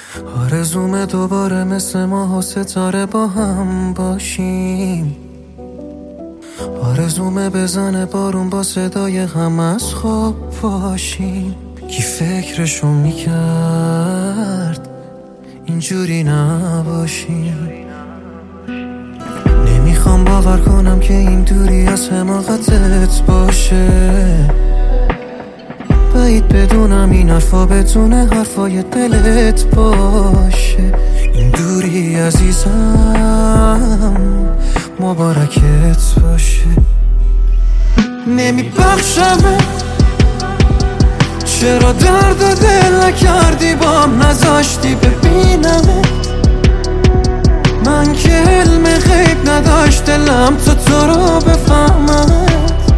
آرزومه دوباره مثل ماه و ستاره با هم باشیم. آرزومه بزنه بارون با صدای غم از خواب باشیم. کی فکرشو میکرد اینجوری نباشیم. نمیخوام باور کنم که این دوری از حماقتت باشه. بعید بدونم این حرفا بتونه حرفای دلت باشه. این دوری عزیزم مبارکت باشه. نمیبخشمت، چرا درد و دل نکردی بام، نذاشتی ببینمت. من که علم غیب نداشت دلم تو رو بفهممت.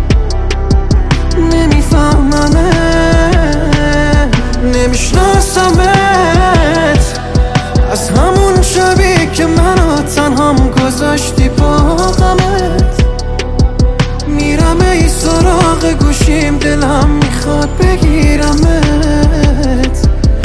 نمیفهممت، نمیشناسمت. از همون شبی که منو تنهام گذاشتی با غمت. میرم ای سراغ گوشیم، دلم میخواد بگیرمت.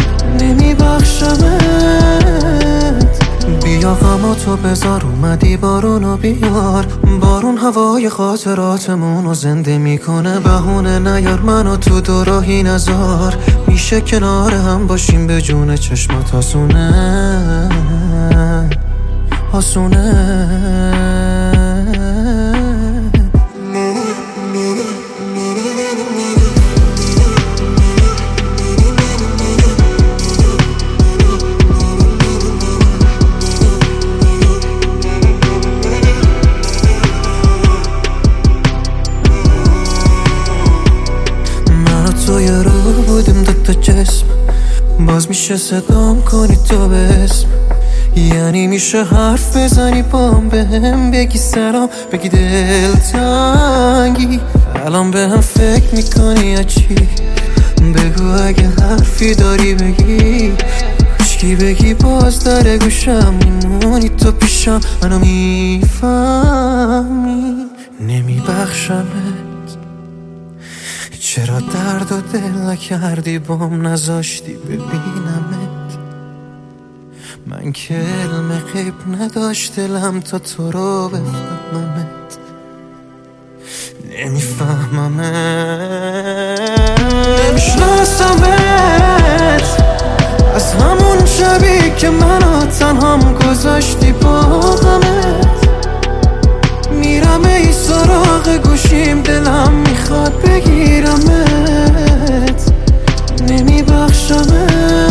نمیبخشمت. بیا غماتو بذار، اومدی بارونو بیار. بارون هوای خاطراتمونو زنده میکنه. بهونه نیار منو تو دوراهی نذار. میشه کنار هم باشیم به جون چشمات آسونه آسونه. تو یه رو بودیم دوتا جسم، باز میشه صدام کنی تو به اسم. یعنی میشه حرف بزنی بام، به هم بگی سلام، بگی دلتنگی. الان به هم فکر میکنی یا چی؟ بگو اگه حرفی داری بگی. هیچکی بگی باز در گوشم میمونی تو پیشم، منو میفهمی. نمیبخشمت، چرا درد و دل نکردی بام، نذاشتی ببینمت. من که علم غیب نداشت دلم تا تو رو بفهممت. نمیفهممت، نمیشناسمت. از همون شبی که منو تنهام گذاشتی با غمت. میرم ای سراغ گوشیم، دلم میخواد بگیرمت. نمیبخشمت.